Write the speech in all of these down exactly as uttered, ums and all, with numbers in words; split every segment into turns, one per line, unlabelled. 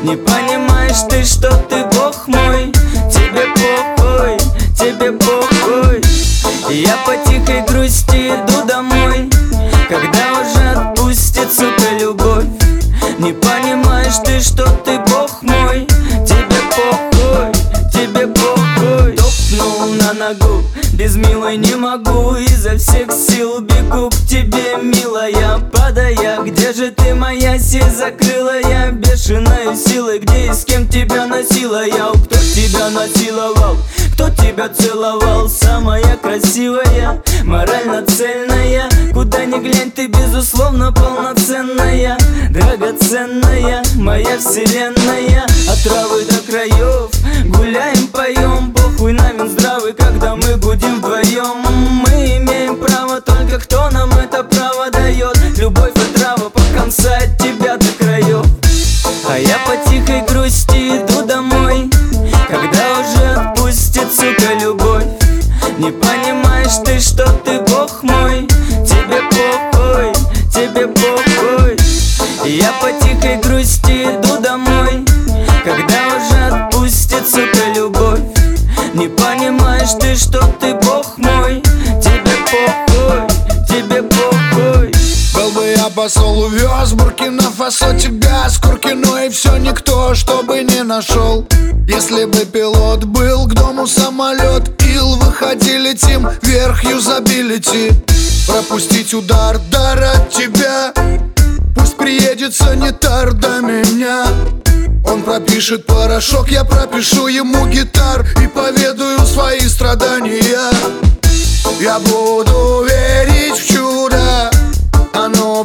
Не понимаешь ты, что ты бог мой. Тебе похуй, тебе похуй. Я по тихой грусти иду домой, когда уже отпустит, сука, любовь. Не понимаешь ты, что ты бог мой. Тебе похуй, тебе похуй. Топнул на ногу, без милой не могу. Изо всех сил бегу к тебе, милая, падая. Где же ты, моя сеть закрыла я бешеной силой? Где и с кем тебя носила я? Кто тебя насиловал? Кто тебя целовал? Самая красивая, морально цельная. Куда ни глянь, ты безусловно полноценная, драгоценная, моя вселенная. От травы до краев гуляем, поем. Похуй на Минздравы, когда мы гудим вдвоем. Мы имеем право, только кто нам это право дает? Любовь и трава по конца от тебя до краев. А я по тихой грусти иду домой, когда уже отпустит, сука, любовь. Не понимаешь ты, что ты бог мой. Тебе похуй, тебе похуй. Я по тихой грусти иду домой, когда уже отпустит, сука, любовь. Не понимаешь ты, что ты бог мой. Тебе похуй, тебе похуй.
Был бы я посол, увез Буркина-Фасо тебя с Куркину, и все никто, чтобы не нашел. Если бы пилот был, к дому самолет, ил, выходи, летим вверх, юзабилити. Пропустить удар, дар от тебя. Пусть приедет санитар до меня. Он пропишет порошок, я пропишу ему гитар и поведаю свои страдания. Я буду верить в чудо, оно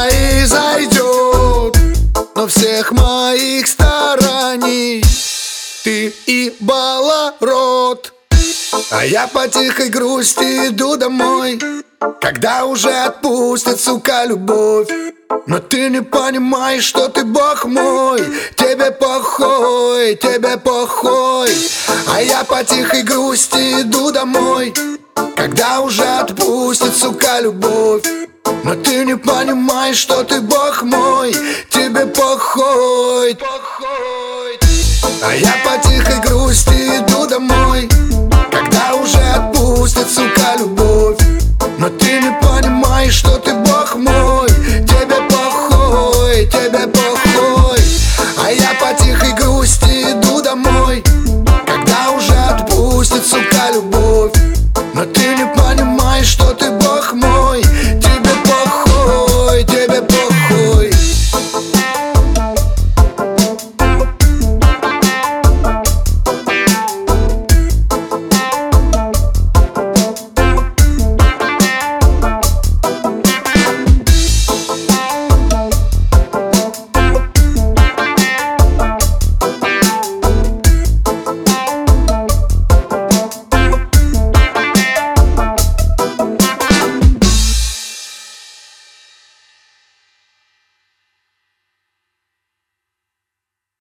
произойдет. Но всех моих стараний ты и баларод. А я по тихой грусти иду домой, когда уже отпустит, сука, любовь. Но ты не понимаешь, что ты бог мой. Тебе похуй, тебе похуй. А я по тихой грусти иду домой, когда уже отпустит, сука, любовь. Но ты не понимаешь, что ты бог мой. Тебе похуй. А я по тихой грусти иду домой,